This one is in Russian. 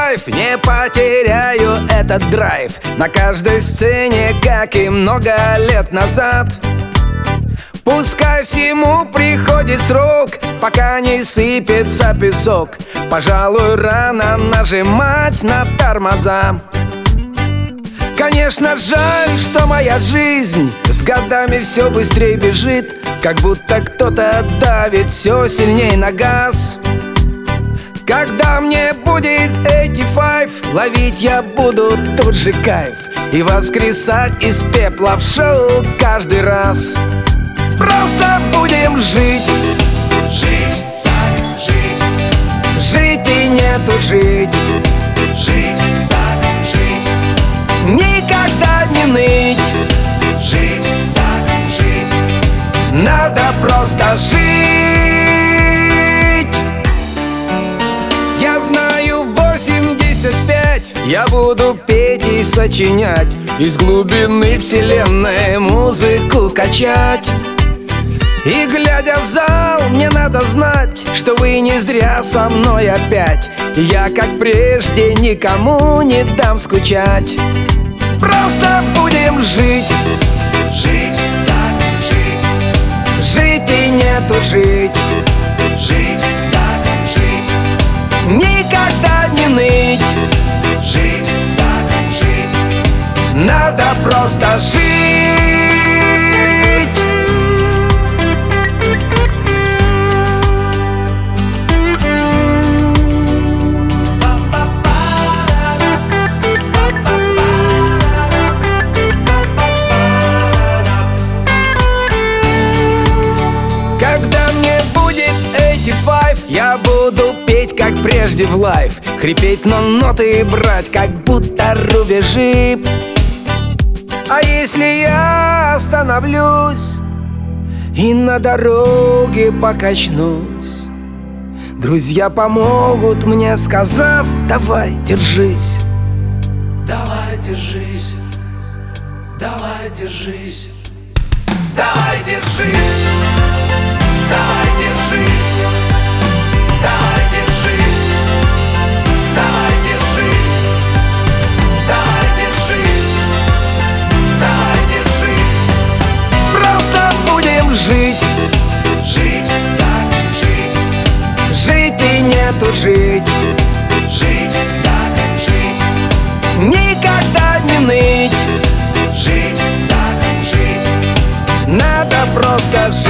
кайф, не потеряю этот драйв на каждой сцене, как и много лет назад. Пускай всему приходит срок, пока не сыпется песок. Пожалуй, рано нажимать на тормоза. Конечно, жаль, что моя жизнь с годами все быстрее бежит, как будто кто-то давит все сильней на газ. Когда мне будет 85, ловить я буду тут же кайф и воскресать из пепла в шоу каждый раз. Просто будем жить, Жить, так жить, жить и нету жить, жить, так жить, никогда не ныть. жить, так жить, Надо просто жить. Я знаю, 85 я буду петь и сочинять, из глубины вселенной музыку качать. И глядя в зал, мне надо знать, что вы не зря со мной опять. Я, как прежде, никому не дам скучать. Просто будем жить, жить, так жить, жить и нету жить, жить, так жить, никогда не ныть. жить, так жить, Надо просто жить. Когда мне будет 85, я буду петь, как прежде, в лайв, хрипеть, но ноты брать, как будто рубежи. А если я остановлюсь и на дороге покачнусь, друзья помогут мне, сказав: давай, держись. давай держись, давай держись, давай держись, давай держись, давай держись, давай держись, давай держись, давай держись, Просто будем жить, жить, так жить, жить и нету жить, жить, так жить, никогда не ныть. жить, так жить, Надо просто жить.